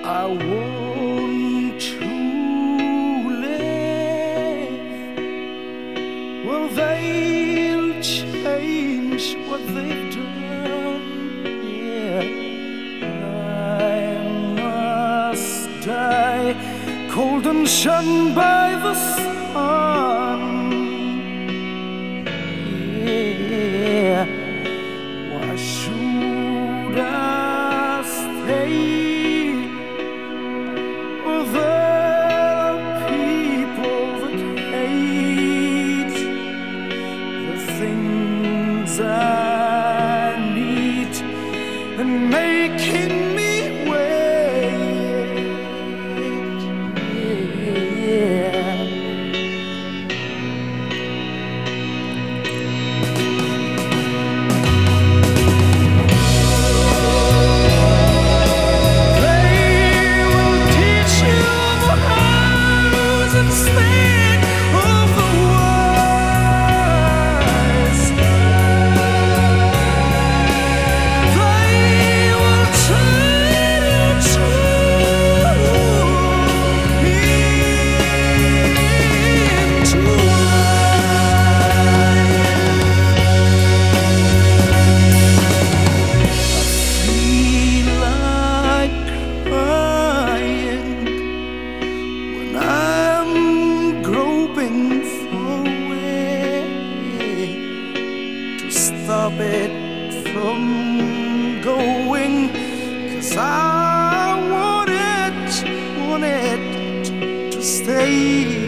I want to live. Well, they'll change what they've done. Yeah, I must die, cold and shunned by the sun. Yeah, why should I stay? Things I need and making me wait. Yeah. They will teach you the hows and stand of the stop it from going, 'cause I want it to stay.